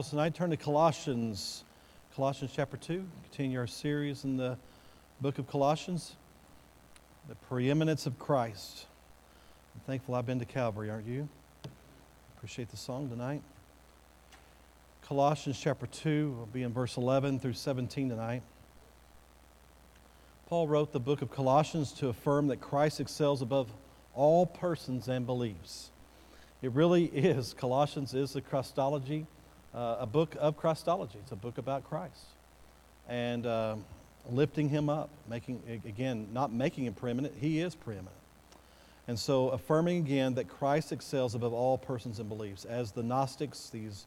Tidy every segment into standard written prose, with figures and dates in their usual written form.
Tonight, turn to Colossians chapter 2. Continue our series in the book of Colossians, the preeminence of Christ. I'm thankful I've been to Calvary, aren't you? Appreciate the song tonight. Colossians chapter 2 will be in verse 11 through 17 tonight. Paul wrote the book of Colossians to affirm that Christ excels above all persons and beliefs. It really is. Colossians is a Christology. A book of Christology. It's a book about Christ. And lifting him up, not making him preeminent, he is preeminent. And so affirming again that Christ excels above all persons and beliefs. As the Gnostics, these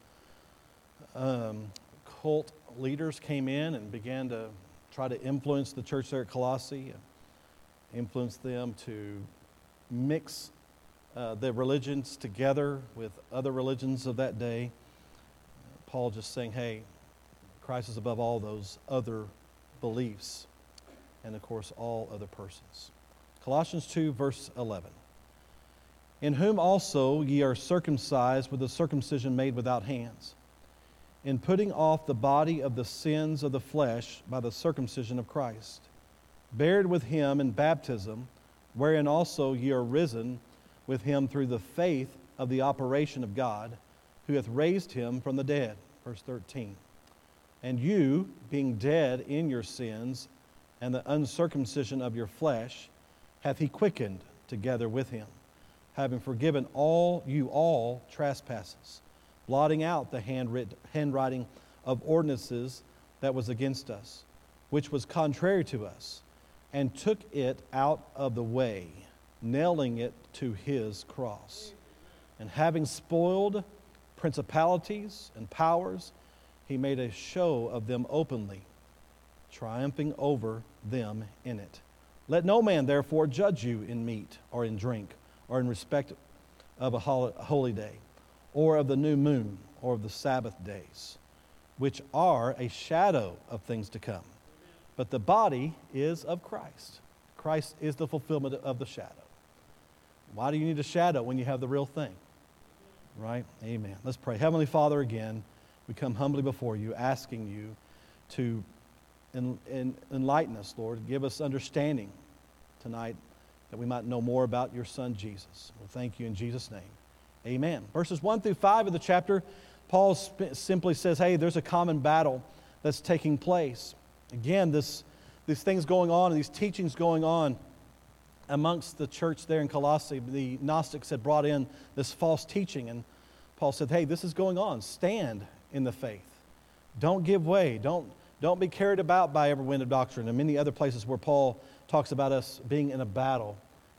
cult leaders came in and began to try to influence the church there at Colossae, influence them to mix the religions together with other religions of that day. Paul just saying, hey, Christ is above all those other beliefs and, of course, all other persons. Colossians 2, verse 11. In whom also ye are circumcised with a circumcision made without hands, in putting off the body of the sins of the flesh by the circumcision of Christ, buried with him in baptism, wherein also ye are risen with him through the faith of the operation of God, who hath raised him from the dead. Verse 13. And you, being dead in your sins and the uncircumcision of your flesh, hath he quickened together with him, having forgiven all trespasses, blotting out the handwriting of ordinances that was against us, which was contrary to us, and took it out of the way, nailing it to his cross. And having spoiled principalities and powers, he made a show of them openly, triumphing over them in it. Let no man therefore judge you in meat or in drink or in respect of a holy day or of the new moon or of the Sabbath days, which are a shadow of things to come. But the body is of Christ. Christ is the fulfillment of the shadow. Why do you need a shadow when you have the real thing? Right? Amen. Let's pray. Heavenly Father, again, we come humbly before you, asking you to enlighten us, Lord. Give us understanding tonight that we might know more about your Son, Jesus. We'll thank you in Jesus' name. Amen. Verses 1 through 5 of the chapter, Paul simply says, hey, there's a common battle that's taking place. Again, these things going on, and these teachings going on amongst the church there in Colossae. The Gnostics had brought in this false teaching, and Paul said, hey, this is going on. Stand in the faith. Don't give way. Don't be carried about by every wind of doctrine, and many other places where Paul talks about us being in a battle.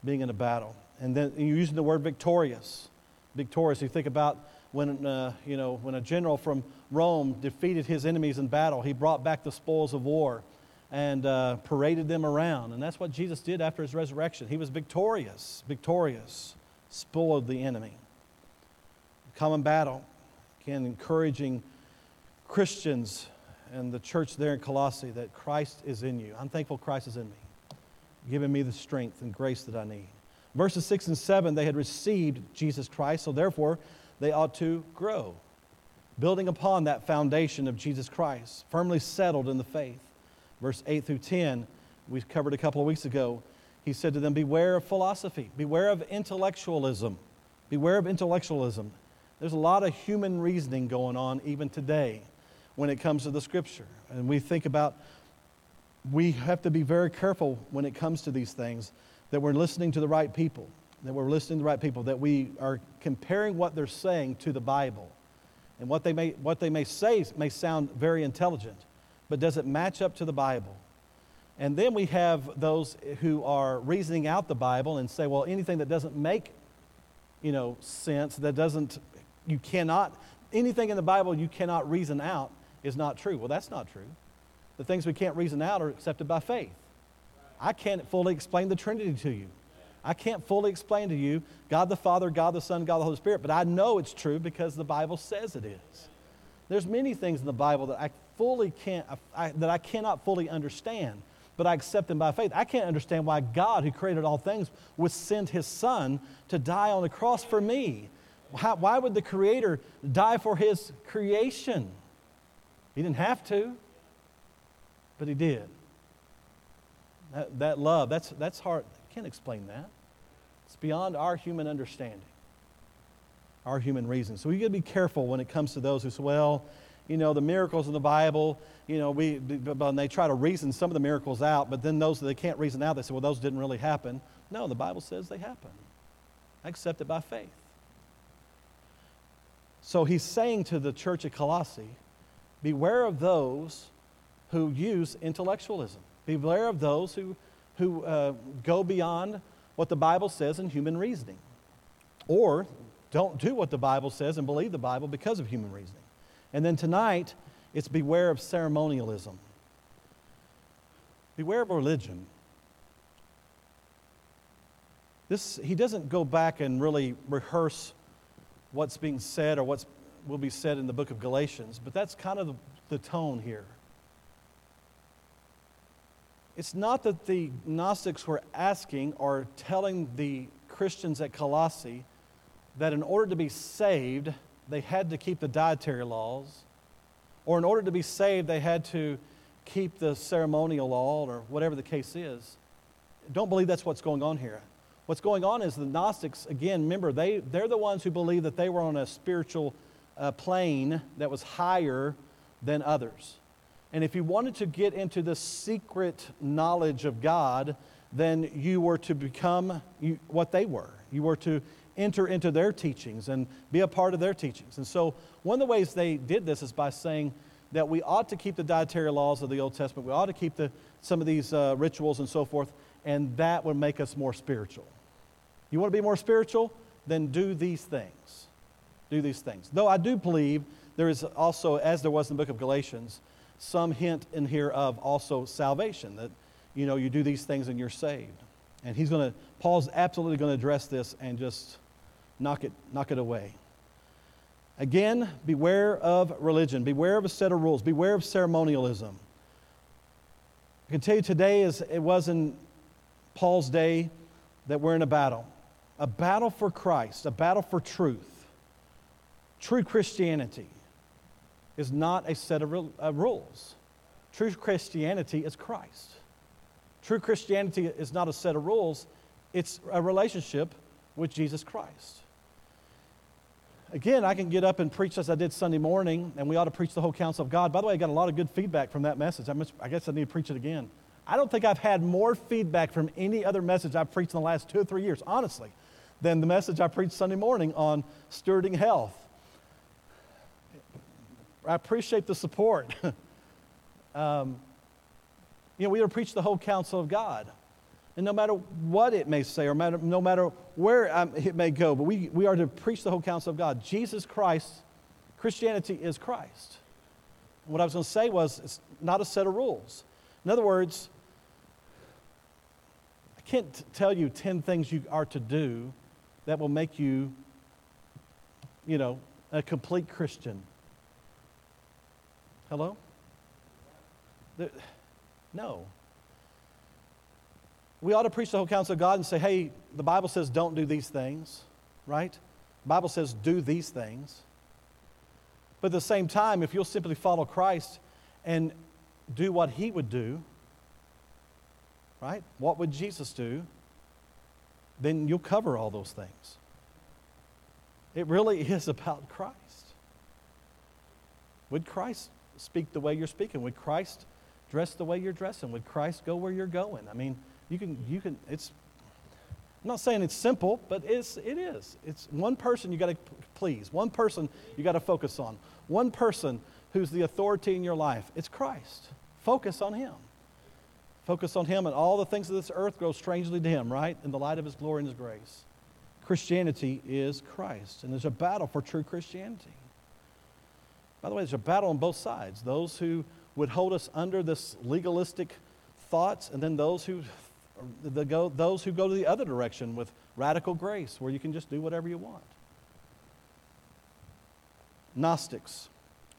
And then using the word victorious. Victorious. You think about when a general from Rome defeated his enemies in battle, he brought back the spoils of war and paraded them around. And that's what Jesus did after his resurrection. He was victorious, spoiled the enemy. Common battle. Again, encouraging Christians and the church there in Colossae that Christ is in you. I'm thankful Christ is in me, giving me the strength and grace that I need. Verses 6 and 7, they had received Jesus Christ, so therefore they ought to grow, building upon that foundation of Jesus Christ, firmly settled in the faith. Verse 8 through 10, we covered a couple of weeks ago. He said to them, beware of philosophy. Beware of intellectualism. Beware of intellectualism. There's a lot of human reasoning going on even today when it comes to the Scripture. And we think about, we have to be very careful when it comes to these things, that we're listening to the right people, that we are comparing what they're saying to the Bible. And what they may say may sound very intelligent, but does it match up to the Bible? And then we have those who are reasoning out the Bible and say, well, anything that doesn't make, sense, anything in the Bible you cannot reason out is not true. Well, that's not true. The things we can't reason out are accepted by faith. I can't fully explain the Trinity to you. I can't fully explain to you God the Father, God the Son, God the Holy Spirit, but I know it's true because the Bible says it is. There's many things in the Bible that I cannot fully understand, but I accept them by faith. I can't understand why God, who created all things, would send His Son to die on the cross for me. Why would the Creator die for His creation? He didn't have to, but He did. That love, that's hard. I can't explain that. It's beyond our human understanding, our human reason. So we got to be careful when it comes to those who say, well, the miracles in the Bible, and they try to reason some of the miracles out, but then those that they can't reason out, they say, well, those didn't really happen. No, the Bible says they happen. I accept it by faith. So he's saying to the church at Colossae, beware of those who use intellectualism. Beware of those who go beyond what the Bible says in human reasoning, or don't do what the Bible says and believe the Bible because of human reasoning. And then tonight, it's beware of ceremonialism. Beware of religion. He doesn't go back and really rehearse what's being said or what will be said in the book of Galatians, but that's kind of the tone here. It's not that the Gnostics were asking or telling the Christians at Colossae that in order to be saved, they had to keep the dietary laws, or in order to be saved, they had to keep the ceremonial law, or whatever the case is. Don't believe that's what's going on here. What's going on is the Gnostics, again, remember, they're the ones who believe that they were on a spiritual plane that was higher than others. And if you wanted to get into the secret knowledge of God, then you were to become what they were. You were to enter into their teachings and be a part of their teachings. And so one of the ways they did this is by saying that we ought to keep the dietary laws of the Old Testament. We ought to keep some of these rituals and so forth, and that would make us more spiritual. You want to be more spiritual? Then do these things. Do these things. Though I do believe there is also, as there was in the book of Galatians, some hint in here of also salvation, that you do these things and you're saved. And Paul's absolutely going to address this and just knock it away. Again, beware of religion. Beware of a set of rules. Beware of ceremonialism. I can tell you today, as it was in Paul's day, that we're in a battle. A battle for Christ. A battle for truth. True Christianity is not a set of rules. True Christianity is Christ. True Christianity is not a set of rules. It's a relationship with Jesus Christ. Again, I can get up and preach as I did Sunday morning, and we ought to preach the whole counsel of God. By the way, I got a lot of good feedback from that message. I guess I need to preach it again. I don't think I've had more feedback from any other message I've preached in the last 2 or 3 years, honestly, than the message I preached Sunday morning on stewarding health. I appreciate the support. We ought to preach the whole counsel of God. And no matter what it may say, or no matter where it may go, but we are to preach the whole counsel of God. Jesus Christ, Christianity is Christ. And what I was going to say was, it's not a set of rules. In other words, I can't tell you 10 things you are to do that will make you, a complete Christian. Hello? No. We ought to preach the whole counsel of God and say, hey, the Bible says don't do these things, right? The Bible says do these things. But at the same time, if you'll simply follow Christ and do what He would do, right? What would Jesus do? Then you'll cover all those things. It really is about Christ. Would Christ speak the way you're speaking? Would Christ dress the way you're dressing? Would Christ go where you're going? I mean, you can, it's, I'm not saying it's simple, but it is. It's one person you got to please. One person you got to focus on. One person who's the authority in your life. It's Christ. Focus on Him. Focus on Him, and all the things of this earth grow strangely to Him, right? In the light of His glory and His grace. Christianity is Christ, and there's a battle for true Christianity. By the way, there's a battle on both sides. Those who would hold us under this legalistic thoughts, and then those who go to the other direction with radical grace, where you can just do whatever you want. Gnostics.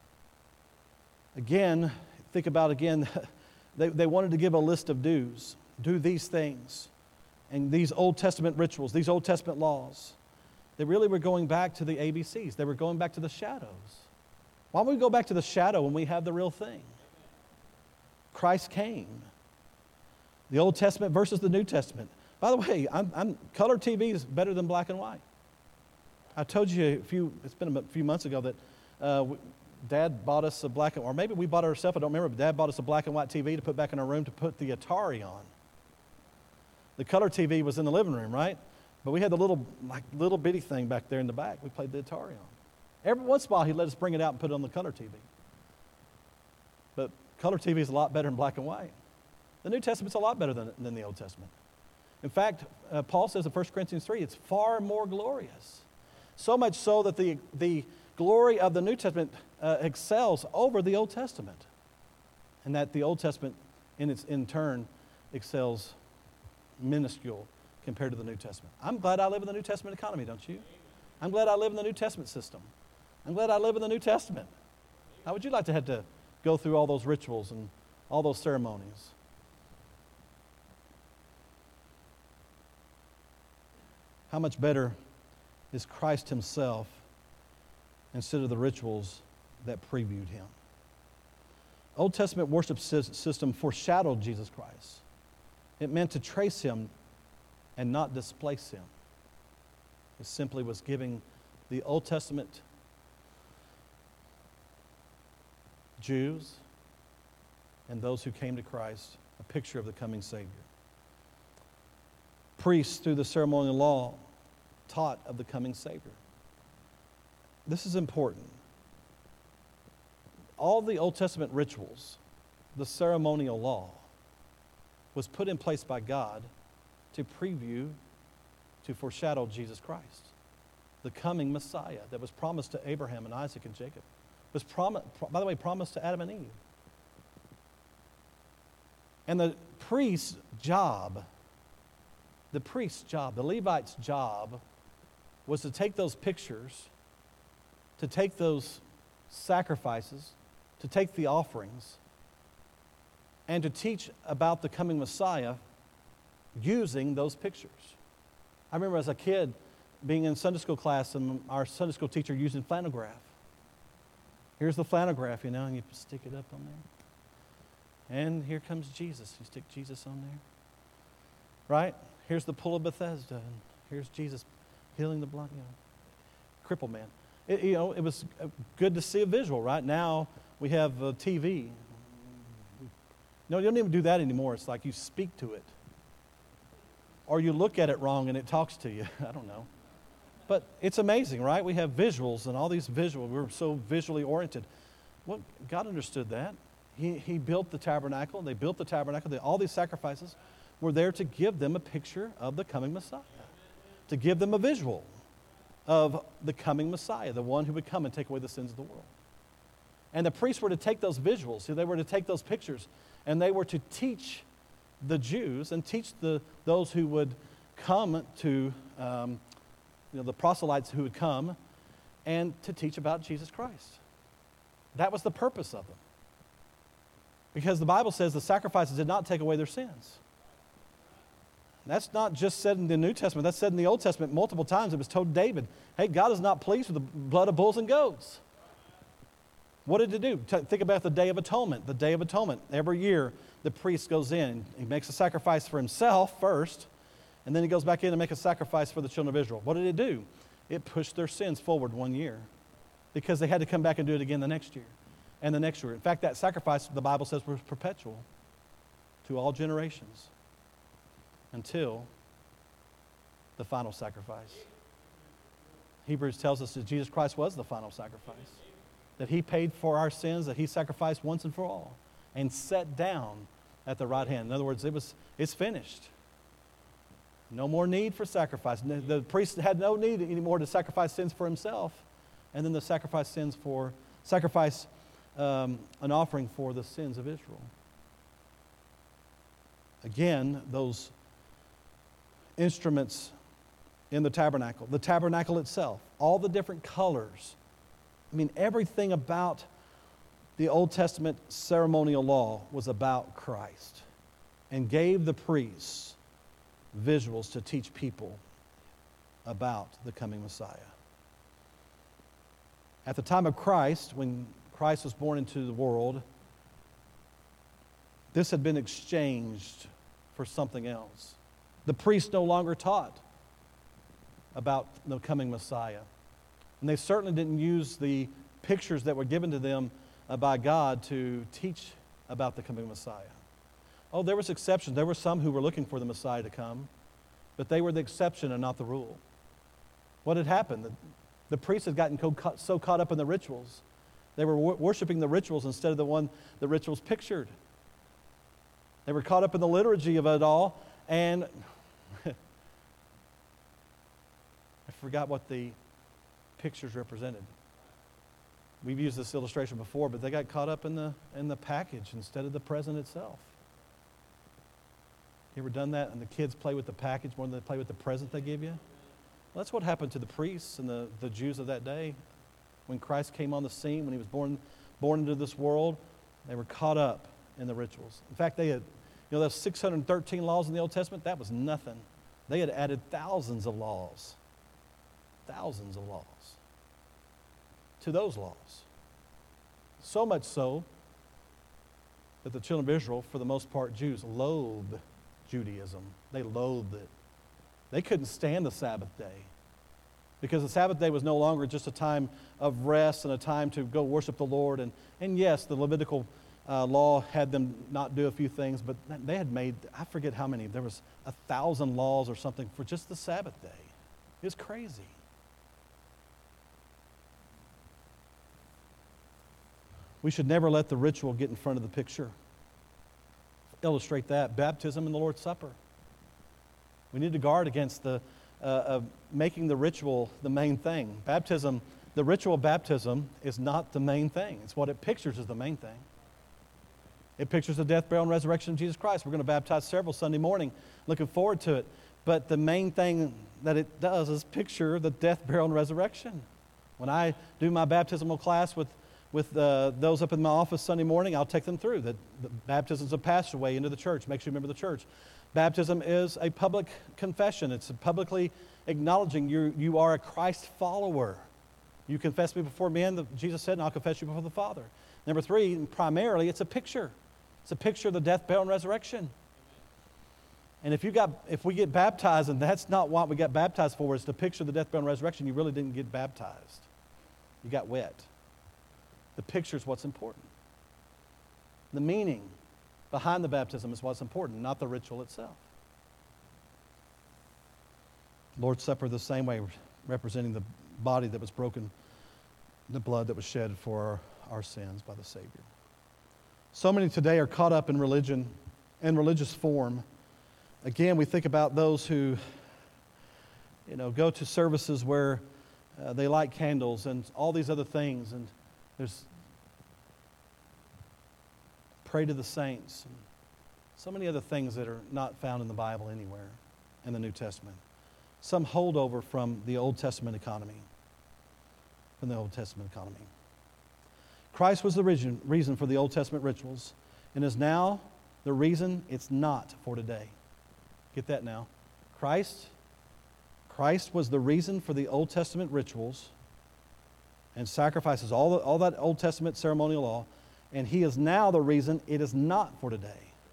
Again, think about they wanted to give a list of do's. Do these things. And these Old Testament rituals, these Old Testament laws. They really were going back to the ABCs. They were going back to the shadows. Why don't we go back to the shadow when we have the real thing? Christ came. The Old Testament versus the New Testament. By the way, color TV is better than black and white. I told you it's been a few months ago that Dad bought us a black and white, or maybe we bought it ourselves, I don't remember, but Dad bought us a black and white TV to put back in our room to put the Atari on. The color TV was in the living room, right? But we had the little bitty thing back there in the back. We played the Atari on. Every once in a while, he'd let us bring it out and put it on the color TV. But color TV is a lot better than black and white. The New Testament's a lot better than the Old Testament. In fact, Paul says in 1 Corinthians 3, it's far more glorious. So much so that the glory of the New Testament excels over the Old Testament. And that the Old Testament, in turn, excels minuscule compared to the New Testament. I'm glad I live in the New Testament economy, don't you? I'm glad I live in the New Testament system. I'm glad I live in the New Testament. How would you like to have to go through all those rituals and all those ceremonies? How much better is Christ himself instead of the rituals that previewed him? Old Testament worship system foreshadowed Jesus Christ. It meant to trace him and not displace him. It simply was giving the Old Testament Jews and those who came to Christ a picture of the coming Savior. Priests, through the ceremonial law, taught of the coming Savior. This is important. All the Old Testament rituals, the ceremonial law, was put in place by God to preview, to foreshadow Jesus Christ, the coming Messiah that was promised to Abraham and Isaac and Jacob. Was by the way, promised to Adam and Eve. And the priest's job, the Levite's job, was to take those pictures, to take those sacrifices, to take the offerings, and to teach about the coming Messiah using those pictures. I remember as a kid being in Sunday school class and our Sunday school teacher using flannelgraph. Here's the flannelgraph, and you stick it up on there. And here comes Jesus. You stick Jesus on there. Right? Here's the pool of Bethesda, and here's Jesus healing the blind, crippled man. It was good to see a visual, right? Now we have TV. No, you don't even do that anymore. It's like you speak to it. Or you look at it wrong and it talks to you. I don't know. But it's amazing, right? We have visuals and all these visuals. We're so visually oriented. Well, God understood that. He built the tabernacle. They built the tabernacle. All these sacrifices were there to give them a picture of the coming Messiah, to give them a visual of the coming Messiah, the one who would come and take away the sins of the world. And the priests were to take those visuals, they were to take those pictures, and they were to teach the Jews and teach those who would come to, the proselytes who would come, and to teach about Jesus Christ. That was the purpose of them. Because the Bible says the sacrifices did not take away their sins. That's not just said in the New Testament. That's said in the Old Testament multiple times. It was told David, hey, God is not pleased with the blood of bulls and goats. What did it do? Think about the Day of Atonement. The Day of Atonement. Every year, the priest goes in. He makes a sacrifice for himself first, and then he goes back in and makes a sacrifice for the children of Israel. What did it do? It pushed their sins forward 1 year because they had to come back and do it again the next year and the next year. In fact, that sacrifice, the Bible says, was perpetual to all generations until the final sacrifice. Hebrews tells us that Jesus Christ was the final sacrifice, that he paid for our sins, that he sacrificed once and for all, and sat down at the right hand. In other words, it's finished. No more need for sacrifice. The priest had no need anymore to sacrifice sins for himself, and then to sacrifice an offering for the sins of Israel. Again, those instruments in the tabernacle itself, all the different colors. I mean, everything about the Old Testament ceremonial law was about Christ and gave the priests visuals to teach people about the coming Messiah. At the time of Christ, when Christ was born into the world, this had been exchanged for something else. The priests no longer taught about the coming Messiah. And they certainly didn't use the pictures that were given to them by God to teach about the coming Messiah. Oh, there was exceptions. There were some who were looking for the Messiah to come, but they were the exception and not the rule. What had happened? The priests had gotten so caught up in the rituals. They were worshiping the rituals instead of the one the rituals pictured. They were caught up in the liturgy of it all, and I forgot what the pictures represented. We've used this illustration before, but they got caught up in the package instead of the present itself. You ever done that? And the kids play with the package more than they play with the present they give you? Well, that's what happened to the priests and the Jews of that day. When Christ came on the scene, when he was born into this world, they were caught up in the rituals. In fact, they had, those 613 laws in the Old Testament, that was nothing. They had added thousands of laws to those laws. So much so that the children of Israel, for the most part Jews, loathed Judaism. They loathed it. They couldn't stand the Sabbath day because the Sabbath day was no longer just a time of rest and a time to go worship the Lord. And yes, the Levitical law had them not do a few things, but they had made, I forget how many, there was 1,000 laws or something for just the Sabbath day. It was crazy. We should never let the ritual get in front of the picture. Illustrate that, baptism and the Lord's Supper. We need to guard against the making the ritual the main thing. Baptism, the ritual of baptism is not the main thing. It's what it pictures as the main thing. It pictures the death, burial, and resurrection of Jesus Christ. We're going to baptize several Sunday morning. Looking forward to it. But the main thing that it does is picture the death, burial, and resurrection. When I do my baptismal class with those up in my office Sunday morning, I'll take them through. The baptism is a passageway into the church, makes you remember the church. Baptism is a public confession. It's publicly acknowledging you are a Christ follower. You confess me before men, Jesus said, and I'll confess you before the Father. Number 3, primarily, it's a picture. It's a picture of the death, burial, and resurrection. And if we get baptized, and that's not what we got baptized for, is to picture the death, burial, and resurrection, you really didn't get baptized. You got wet. The picture is what's important. The meaning behind the baptism is what's important, not the ritual itself. Lord's Supper the same way, representing the body that was broken, the blood that was shed for our sins by the Savior. So many today are caught up in religion and religious form. Again, we think about those who, go to services where they light candles and all these other things, and there's pray to the saints, and so many other things that are not found in the Bible anywhere in the New Testament. Some holdover from the Old Testament economy. Christ was the reason for the Old Testament rituals, and is now the reason it's not for today. Get that now. Christ was the reason for the Old Testament rituals and sacrifices, all that Old Testament ceremonial law, and he is now the reason it is not for today.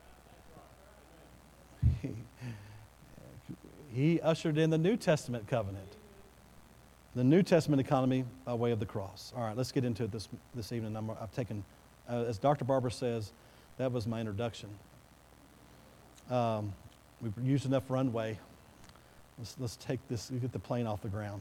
He ushered in the New Testament covenant, the New Testament economy by way of the cross. All right, let's get into it this evening. I've taken, as Dr. Barber says, that was my introduction. We've used enough runway. Let's take this, get the plane off the ground.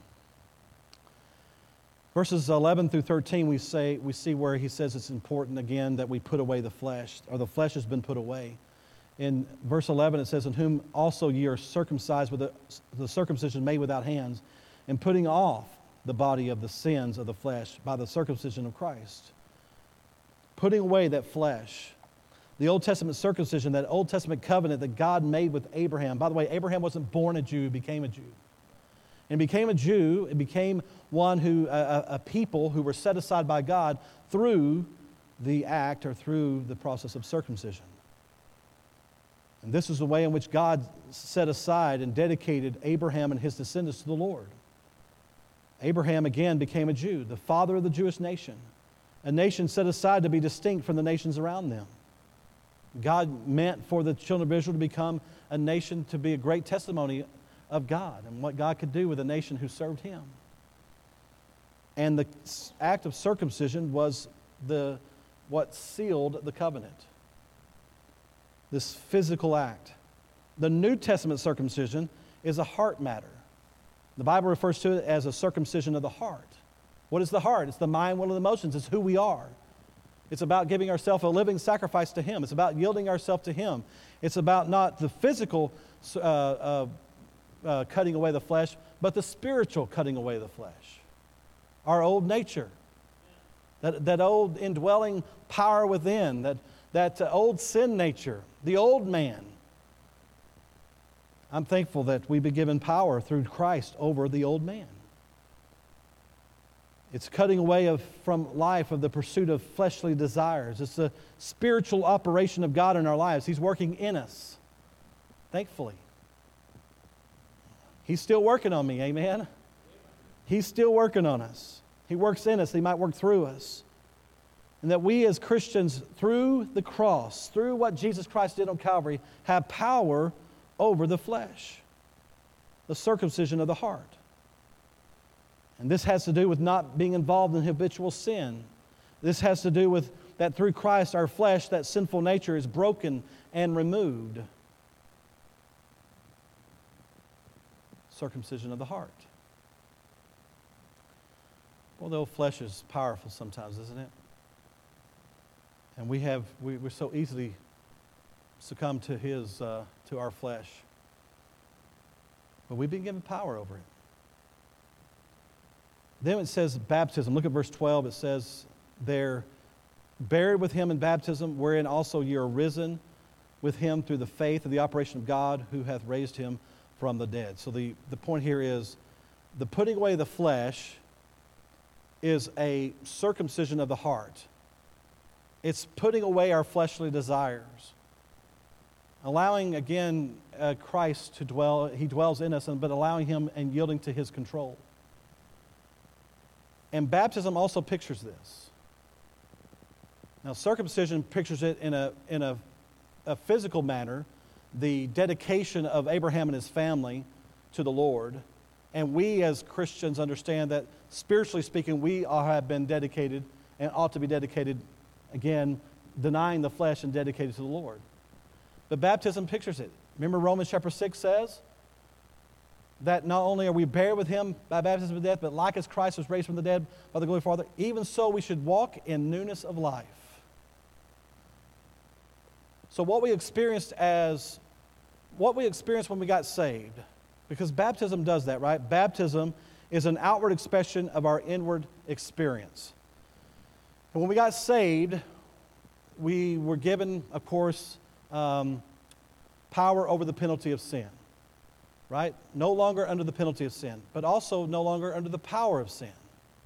Verses 11 through 13, we see where he says it's important again that we put away the flesh, or the flesh has been put away. In verse 11 it says, "In whom also ye are circumcised with the circumcision made without hands, and putting off the body of the sins of the flesh by the circumcision of Christ." Putting away that flesh. The Old Testament circumcision, that Old Testament covenant that God made with Abraham. By the way, Abraham wasn't born a Jew, he became a Jew. And became a Jew, it became one who, a people who were set aside by God through the act or through the process of circumcision. And this is the way in which God set aside and dedicated Abraham and his descendants to the Lord. Abraham again became a Jew, the father of the Jewish nation, a nation set aside to be distinct from the nations around them. God meant for the children of Israel to become a nation to be a great testimony of God and what God could do with a nation who served Him. And the act of circumcision was what sealed the covenant. This physical act. The New Testament circumcision is a heart matter. The Bible refers to it as a circumcision of the heart. What is the heart? It's the mind, will, and emotions. It's who we are. It's about giving ourselves a living sacrifice to Him. It's about yielding ourselves to Him. It's about not the physical cutting away the flesh, but the spiritual cutting away the flesh. Our old nature, that old indwelling power within, that old sin nature, the old man. I'm thankful that we've been given power through Christ over the old man. It's cutting away from life of the pursuit of fleshly desires. It's the spiritual operation of God in our lives. He's working in us, thankfully. He's still working on me, amen? He's still working on us. He works in us. He might work through us. And that we as Christians, through the cross, through what Jesus Christ did on Calvary, have power over the flesh, the circumcision of the heart. And this has to do with not being involved in habitual sin. This has to do with that through Christ, our flesh, that sinful nature is broken and removed. Circumcision of the heart. Well, the old flesh is powerful sometimes, isn't it? And we're so easily succumb to our flesh. But we've been given power over it. Then it says baptism. Look at verse 12. It says, they're buried with Him in baptism, wherein also ye are risen with Him through the faith of the operation of God, who hath raised Him from the dead. So the point here is the putting away the flesh is a circumcision of the heart. It's putting away our fleshly desires. Allowing, again, Christ to dwell. He dwells in us, but allowing Him and yielding to His control. And baptism also pictures this. Now, circumcision pictures it in a physical manner, the dedication of Abraham and his family to the Lord. And we as Christians understand that, spiritually speaking, we all have been dedicated and ought to be dedicated, again, denying the flesh and dedicated to the Lord. But baptism pictures it. Remember Romans chapter 6 says that not only are we buried with Him by baptism of death, but like as Christ was raised from the dead by the glory of the Father, even so we should walk in newness of life. So what we experienced when we got saved, because baptism does that, right? Baptism is an outward expression of our inward experience. And when we got saved, we were given, of course, power over the penalty of sin, right? No longer under the penalty of sin, but also no longer under the power of sin.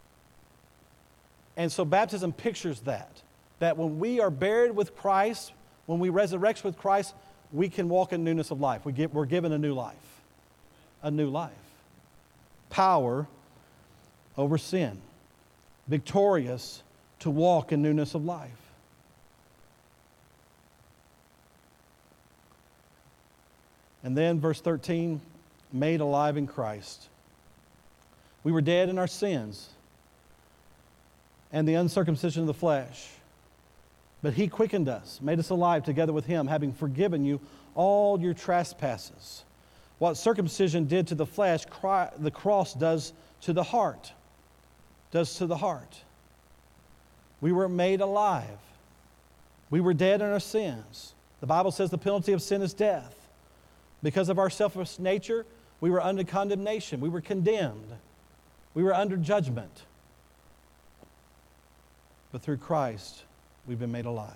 And so baptism pictures that when we are buried with Christ, when we resurrect with Christ, we can walk in newness of life. We're given a new life. A new life. Power over sin. Victorious to walk in newness of life. And then verse 13, made alive in Christ. We were dead in our sins and the uncircumcision of the flesh. But He quickened us, made us alive together with Him, having forgiven you all your trespasses. What circumcision did to the flesh, the cross does to the heart. Does to the heart. We were made alive. We were dead in our sins. The Bible says the penalty of sin is death. Because of our selfish nature, we were under condemnation. We were condemned. We were under judgment. But through Christ, we've been made alive.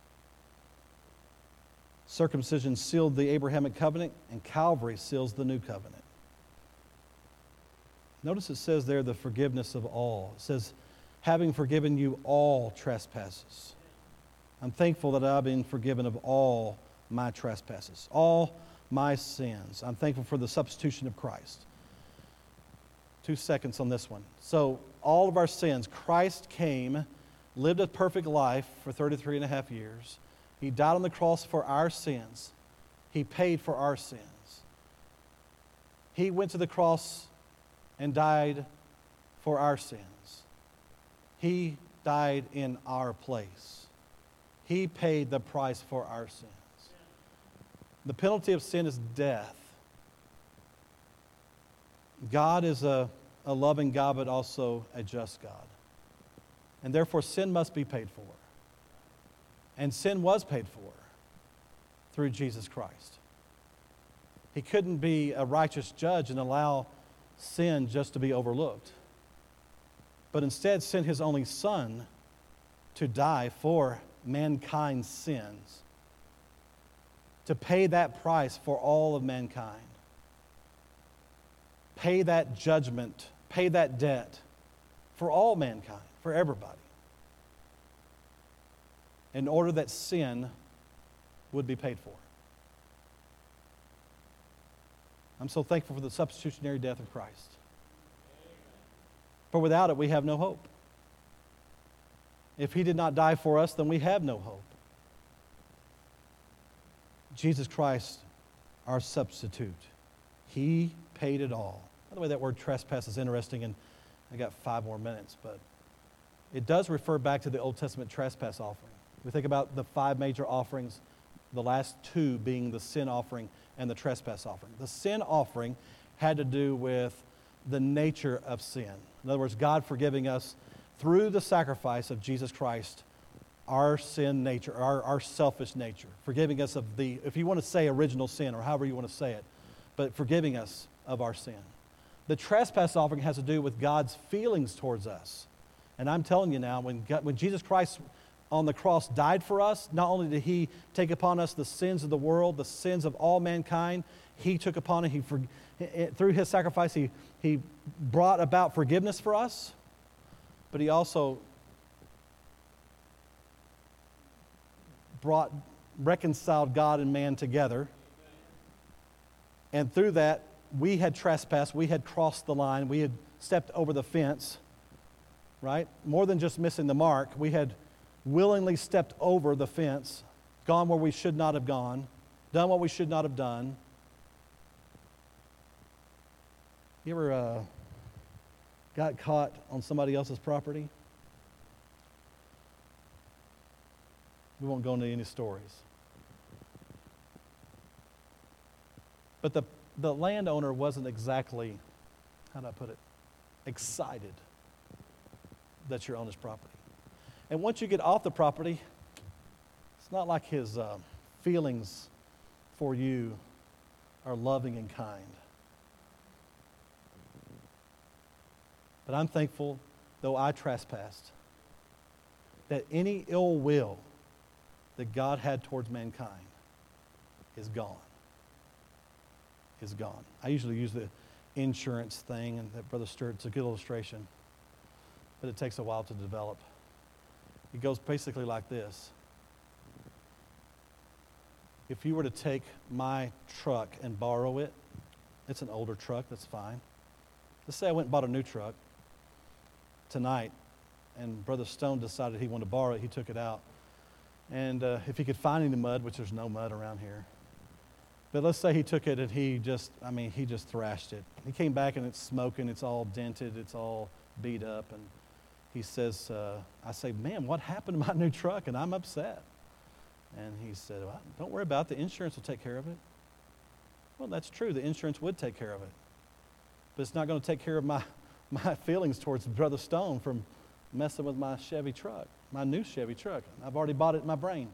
Circumcision sealed the Abrahamic covenant, and Calvary seals the new covenant. Notice it says there the forgiveness of all. It says, having forgiven you all trespasses. I'm thankful that I've been forgiven of all my trespasses, all my sins. I'm thankful for the substitution of Christ. 2 seconds on this one. So all of our sins, Christ came, lived a perfect life for 33 and a half years. He died on the cross for our sins. He paid for our sins. He went to the cross and died for our sins. He died in our place. He paid the price for our sins. The penalty of sin is death. God is a loving God, but also a just God. And therefore, sin must be paid for. And sin was paid for through Jesus Christ. He couldn't be a righteous judge and allow sin just to be overlooked, but instead sent his only Son to die for mankind's sins, to pay that price for all of mankind, pay that judgment, pay that debt for all mankind, for everybody, in order that sin would be paid for. I'm so thankful for the substitutionary death of Christ. For without it, we have no hope. If he did not die for us, then we have no hope. Jesus Christ, our substitute. He paid it all. By the way, that word trespass is interesting, and I got 5 more minutes, but it does refer back to the Old Testament trespass offering. We think about the 5 major offerings, the last 2 being the sin offering and the trespass offering. The sin offering had to do with the nature of sin. In other words, God forgiving us through the sacrifice of Jesus Christ, our sin nature, our selfish nature, forgiving us of the, if you want to say original sin or however you want to say it, but forgiving us of our sin. The trespass offering has to do with God's feelings towards us. And I'm telling you now, when Jesus Christ on the cross died for us, not only did he take upon us the sins of the world, the sins of all mankind, he took upon it, through his sacrifice, he brought about forgiveness for us, but he also reconciled God and man together. And through that, we had trespassed, we had crossed the line, we had stepped over the fence, right? More than just missing the mark, we had willingly stepped over the fence, gone where we should not have gone, done what we should not have done. You ever got caught on somebody else's property? We won't go into any stories. But the landowner wasn't exactly, how do I put it, excited that you're on his property. And once you get off the property, it's not like his feelings for you are loving and kind. But I'm thankful, though I trespassed, that any ill will that God had towards mankind is gone. Is gone. I usually use the insurance thing, and that Brother Stewart's a good illustration, but it takes a while to develop. It goes basically like this. If you were to take my truck and borrow it, it's an older truck, that's fine. Let's say I went and bought a new truck tonight, and Brother Stone decided he wanted to borrow it. He took it out. And if he could find any mud, which there's no mud around here, but let's say he took it and he just thrashed it. He came back and it's smoking, it's all dented, it's all beat up, and he says, I say, man, what happened to my new truck? And I'm upset. And he said, well, don't worry about it. The insurance will take care of it. Well, that's true. The insurance would take care of it. But it's not going to take care of my feelings towards Brother Stone from messing with my Chevy truck, my new Chevy truck. I've already bought it in my brain.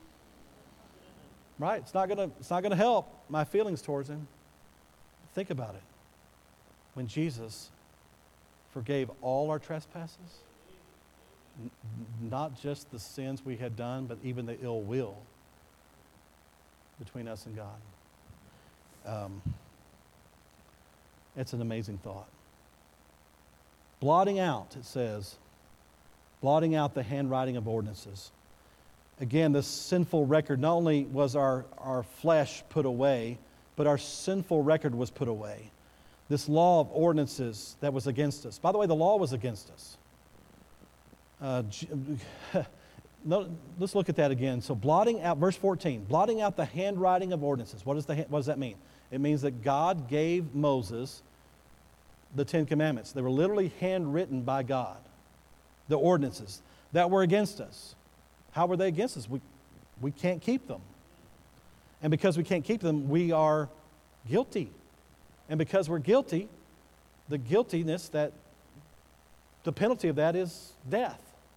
Right? It's not going to help my feelings towards him. Think about it. When Jesus forgave all our trespasses, not just the sins we had done, but even the ill will between us and God. It's an amazing thought. Blotting out, it says, blotting out the handwriting of ordinances Again, this sinful record, not only was our flesh put away, but our sinful record was put away. This law of ordinances that was against us. By the way, the law was against us. Let's look at that again. So blotting out, verse 14, blotting out the handwriting of ordinances. What does that mean? It means that God gave Moses the Ten Commandments. They were literally handwritten by God. The ordinances that were against us. How were they against us? We can't keep them. And because we can't keep them, we are guilty. And because we're guilty, the guiltiness, the penalty of that is death.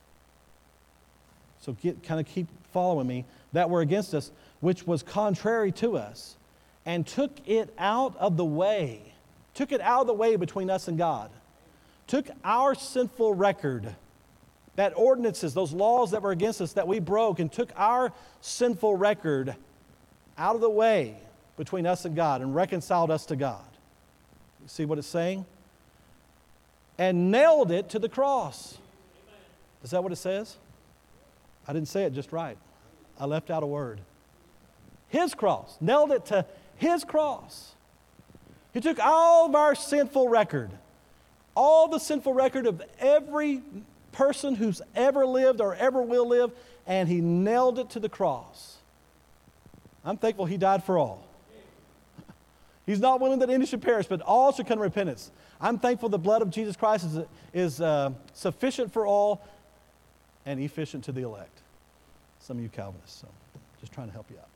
So keep following me. That were against us, which was contrary to us, and took it out of the way. Took it out of the way between us and God. Took our sinful record, that ordinances, those laws that were against us that we broke, and took our sinful record out of the way between us and God and reconciled us to God. You see what it's saying? And nailed it to the cross. Is that what it says? I didn't say it just right. I left out a word. His cross. Nailed it to His cross. He took all of our sinful record, all the sinful record of every person who's ever lived or ever will live, and He nailed it to the cross. I'm thankful He died for all. He's not willing that any should perish, but all should come to repentance. I'm thankful the blood of Jesus Christ is sufficient for all and efficient to the elect. Some of you Calvinists, so just trying to help you out.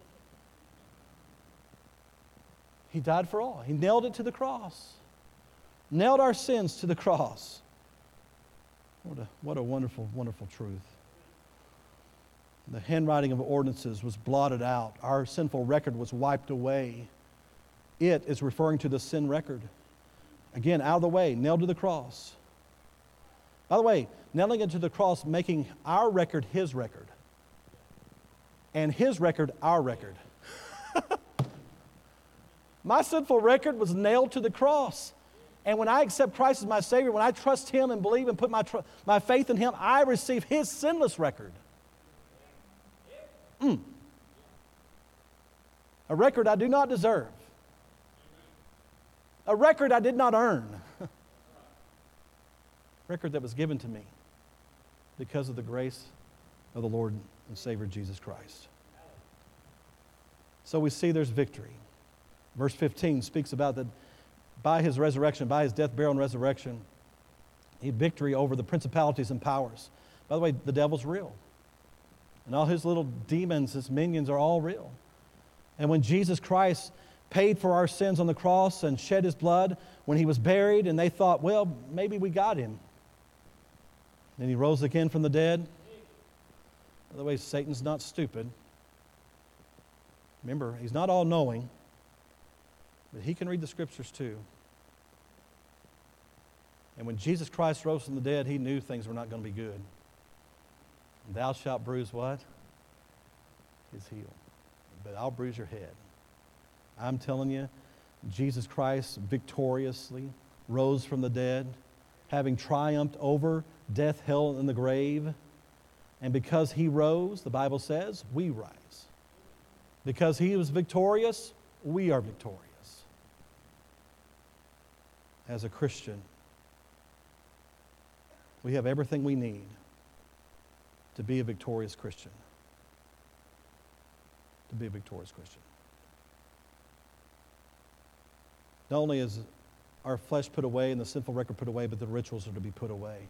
He died for all. He nailed it to the cross. Nailed our sins to the cross. What a wonderful, wonderful truth. The handwriting of ordinances was blotted out. Our sinful record was wiped away. It is referring to the sin record. Again, out of the way, nailed to the cross. By the way, nailing it to the cross, making our record His record. And His record our record. My sinful record was nailed to the cross. And when I accept Christ as my Savior, when I trust Him and believe and put my faith in Him, I receive His sinless record. A record I do not deserve. A record I did not earn. A record that was given to me because of the grace of the Lord and Savior Jesus Christ. So we see there's victory. Verse 15 speaks about that by His resurrection, by His death, burial, and resurrection, He had victory over the principalities and powers. By the way, the devil's real. And all his little demons, his minions, are all real. And when Jesus Christ paid for our sins on the cross and shed His blood, when He was buried, and they thought, well, maybe we got Him. Then He rose again from the dead. By the way, Satan's not stupid. Remember, he's not all-knowing, but he can read the Scriptures too. And when Jesus Christ rose from the dead, He knew things were not going to be good. Thou shalt bruise what? His heel. But I'll bruise your head. I'm telling you, Jesus Christ victoriously rose from the dead, having triumphed over death, hell, and the grave. And because He rose, the Bible says, we rise. Because He was victorious, we are victorious. As a Christian, we have everything we need to be a victorious Christian. To be a victorious Christian. Not only is our flesh put away and the sinful record put away, but the rituals are to be put away.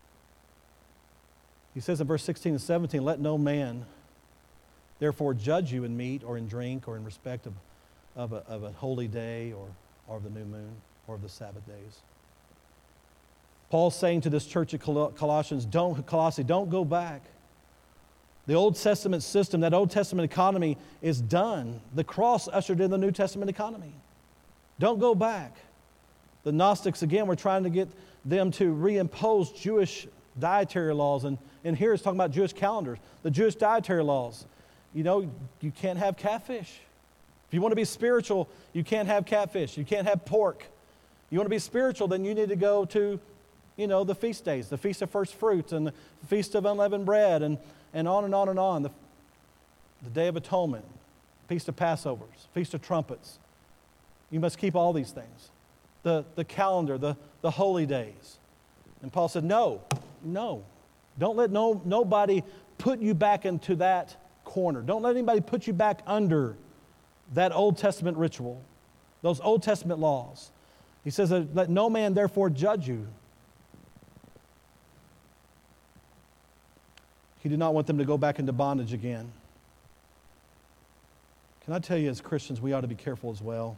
He says in verse 16 and 17, let no man therefore judge you in meat or in drink or in respect of a holy day or of the new moon or of the Sabbath days. Paul's saying to this church at Colossae, don't go back. The Old Testament system, that Old Testament economy is done. The cross ushered in the New Testament economy. Don't go back. The Gnostics, again, were trying to get them to reimpose Jewish dietary laws. And here it's talking about Jewish calendars. The Jewish dietary laws. You know, you can't have catfish. If you want to be spiritual, you can't have catfish. You can't have pork. You want to be spiritual, then you need to go to, the feast days, the Feast of First Fruits and the Feast of Unleavened Bread and on and on and on. the Day of Atonement, Feast of Passovers, Feast of Trumpets. You must keep all these things. The calendar, the holy days. And Paul said, no. Don't let nobody put you back into that corner. Don't let anybody put you back under that Old Testament ritual, those Old Testament laws. He says, let no man therefore judge you. He did not want them to go back into bondage again. Can I tell you, as Christians, we ought to be careful as well.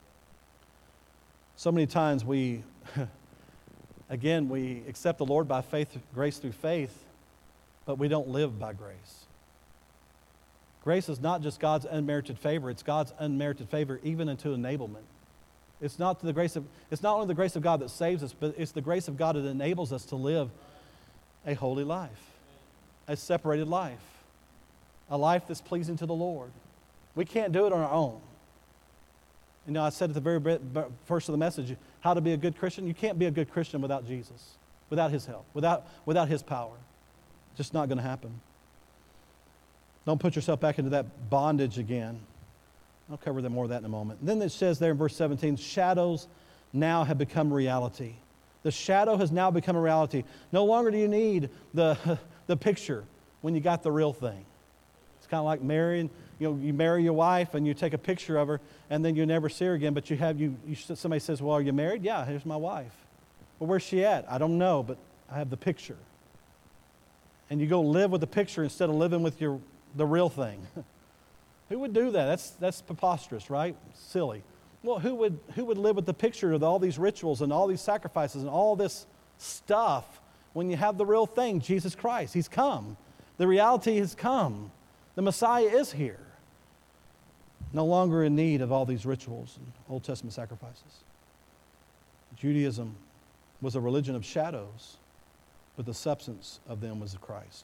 So many times we accept the Lord by faith, grace through faith, but we don't live by grace. Grace is not just God's unmerited favor, it's God's unmerited favor even unto enablement. It's not only the grace of God that saves us, but it's the grace of God that enables us to live a holy life, a separated life, a life that's pleasing to the Lord. We can't do it on our own. You know, I said at the very first of the message, how to be a good Christian. You can't be a good Christian without Jesus, without His help, without His power. Just not going to happen. Don't put yourself back into that bondage again. I'll cover more of that in a moment. And then it says there in verse 17, shadows now have become reality. The shadow has now become a reality. No longer do you need the picture when you got the real thing. It's kind of like marrying. You marry your wife and you take a picture of her and then you never see her again, but somebody says, well, are you married? Yeah, here's my wife. Well, where's she at? I don't know, but I have the picture. And you go live with the picture instead of living with the real thing. Who would do that? That's preposterous, right? Silly. Well, who would live with the picture of all these rituals and all these sacrifices and all this stuff when you have the real thing, Jesus Christ? He's come. The reality has come. The Messiah is here. No longer in need of all these rituals and Old Testament sacrifices. Judaism was a religion of shadows, but the substance of them was Christ.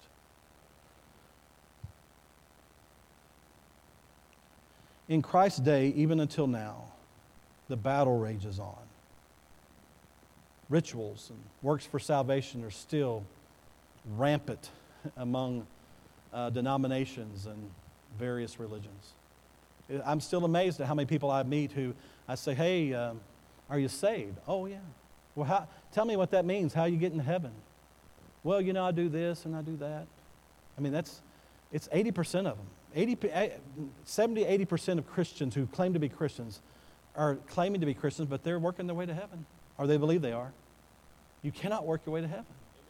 In Christ's day, even until now, the battle rages on. Rituals and works for salvation are still rampant among denominations and various religions. I'm still amazed at how many people I meet who I say, hey, are you saved? Oh, yeah. Well, tell me what that means. How you get into heaven? Well, I do this and I do that. I mean, it's 80% of them. 70-80% of Christians who claim to be Christians are claiming to be Christians, but they're working their way to heaven, or they believe they are. You cannot work your way to heaven.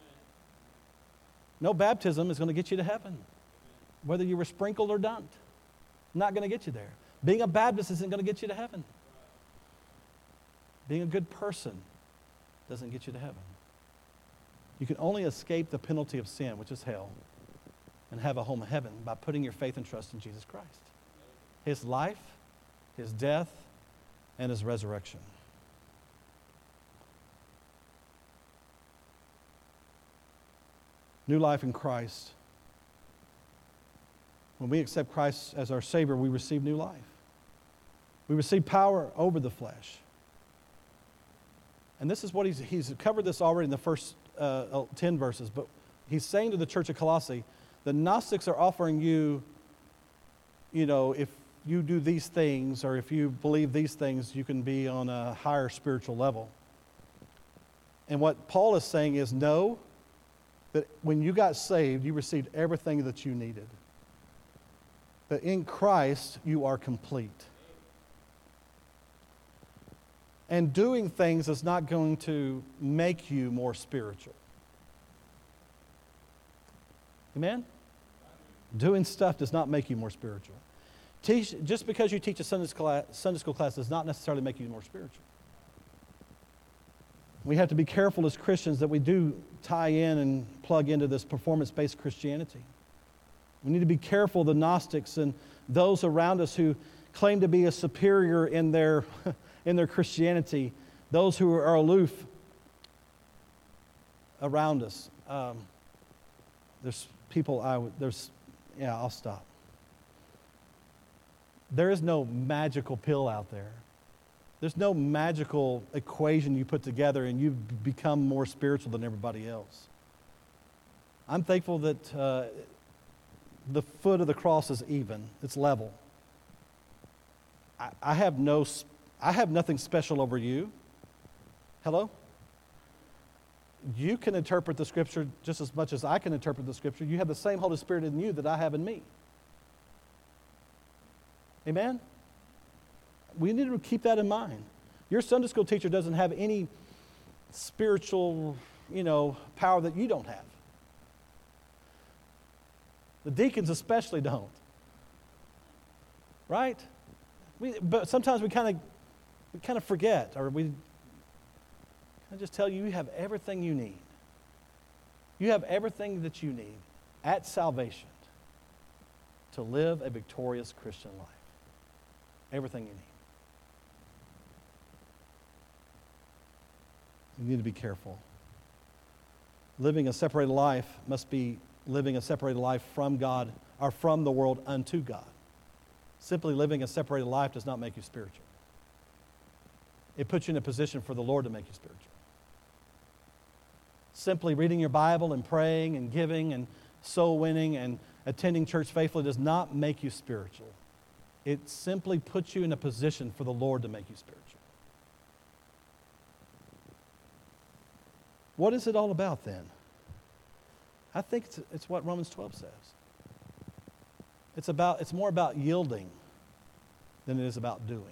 No baptism is going to get you to heaven, whether you were sprinkled or dunked. Not going to get you there. Being a Baptist isn't going to get you to heaven. Being a good person doesn't get you to heaven. You can only escape the penalty of sin, which is hell, and have a home in heaven by putting your faith and trust in Jesus Christ. His life, His death, and His resurrection. New life in Christ. When we accept Christ as our Savior, we receive new life. We receive power over the flesh. And this is what he's covered this already in the first 10 verses, but he's saying to the church of Colossae, the Gnostics are offering you, if you do these things or if you believe these things, you can be on a higher spiritual level. And what Paul is saying is, no, that when you got saved, you received everything that you needed. That in Christ, you are complete. And doing things is not going to make you more spiritual. Amen? Doing stuff does not make you more spiritual. Just because you teach a Sunday school class does not necessarily make you more spiritual. We have to be careful as Christians that we do tie in and plug into this performance-based Christianity. We need to be careful of the Gnostics and those around us who claim to be a superior in their Christianity, those who are aloof around us. There's people I'll stop. There is no magical pill out there. There's no magical equation you put together and you become more spiritual than everybody else. I'm thankful that the foot of the cross is even. It's level. I have nothing special over you. Hello? You can interpret the Scripture just as much as I can interpret the Scripture. You have the same Holy Spirit in you that I have in me. Amen? We need to keep that in mind. Your Sunday school teacher doesn't have any spiritual, power that you don't have. The deacons especially don't. Right? But sometimes we kind of forget, or I just tell you, you have everything you need. You have everything that you need at salvation to live a victorious Christian life. Everything you need. You need to be careful. Living a separated life must be living a separated life from God, or from the world unto God. Simply living a separated life does not make you spiritual. It puts you in a position for the Lord to make you spiritual. Simply reading your Bible and praying and giving and soul winning and attending church faithfully does not make you spiritual. It simply puts you in a position for the Lord to make you spiritual. What is it all about then? I think it's what Romans 12 says. It's more about yielding than it is about doing.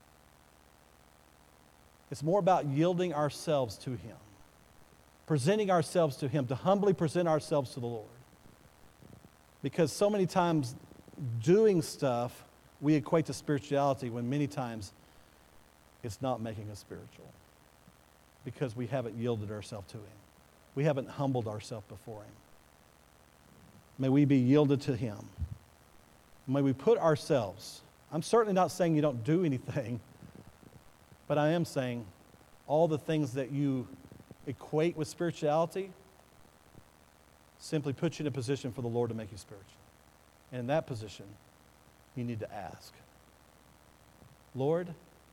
It's more about yielding ourselves to Him, presenting ourselves to Him, to humbly present ourselves to the Lord. Because so many times doing stuff we equate to spirituality, when many times it's not making us spiritual, because we haven't yielded ourselves to Him. We haven't humbled ourselves before Him. May we be yielded to Him. May we put ourselves, I'm certainly not saying you don't do anything, but I am saying all the things that you equate with spirituality simply put you in a position for the Lord to make you spiritual. And in that position, you need to ask, Lord,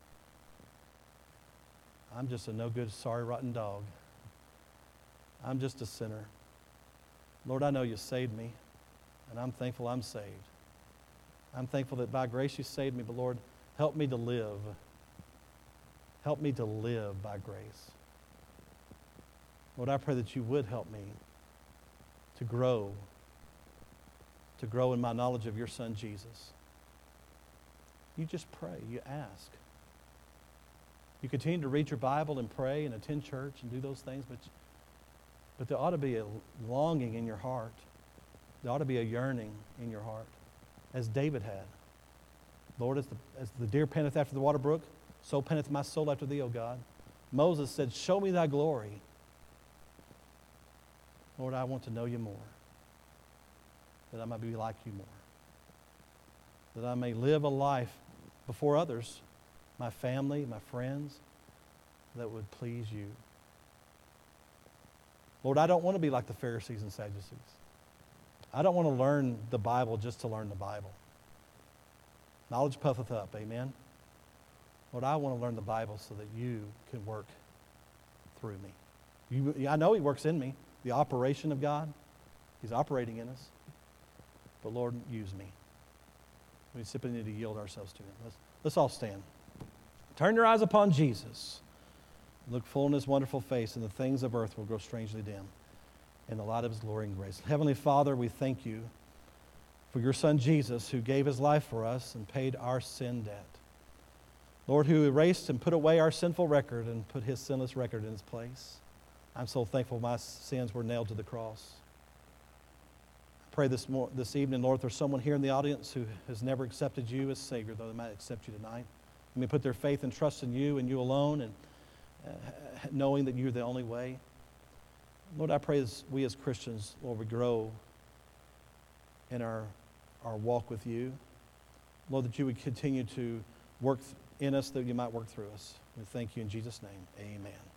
I'm just a no good, sorry, rotten dog. I'm just a sinner. Lord, I know you saved me, and I'm thankful I'm saved. I'm thankful that by grace you saved me, but Lord, help me to live. Help me to live by grace. Lord, I pray that you would help me to grow in my knowledge of your Son, Jesus. You just pray, you ask. You continue to read your Bible and pray and attend church and do those things, but there ought to be a longing in your heart. There ought to be a yearning in your heart, as David had. Lord, as the deer panteth after the water brook, so panteth my soul after thee, O God. Moses said, show me thy glory. Lord, I want to know you more, that I might be like you more, that I may live a life before others, my family, my friends, that would please you. Lord, I don't want to be like the Pharisees and Sadducees. I don't want to learn the Bible just to learn the Bible. Knowledge puffeth up, amen? Lord, I want to learn the Bible so that you can work through me. I know He works in me. The operation of God, He's operating in us. But Lord, use me. We simply need to yield ourselves to Him. Let's all stand. Turn your eyes upon Jesus. Look full in His wonderful face, and the things of earth will grow strangely dim in the light of His glory and grace. Heavenly Father, we thank you for your Son Jesus, who gave His life for us and paid our sin debt. Lord, who erased and put away our sinful record and put His sinless record in His place. I'm so thankful my sins were nailed to the cross. I pray this evening, Lord, if there's someone here in the audience who has never accepted you as Savior, though they might accept you tonight. They may put their faith and trust in you and you alone, and knowing that you're the only way. Lord, I pray as we as Christians, Lord, we grow in our walk with you. Lord, that you would continue to work in us, that you might work through us. We thank you in Jesus' name. Amen.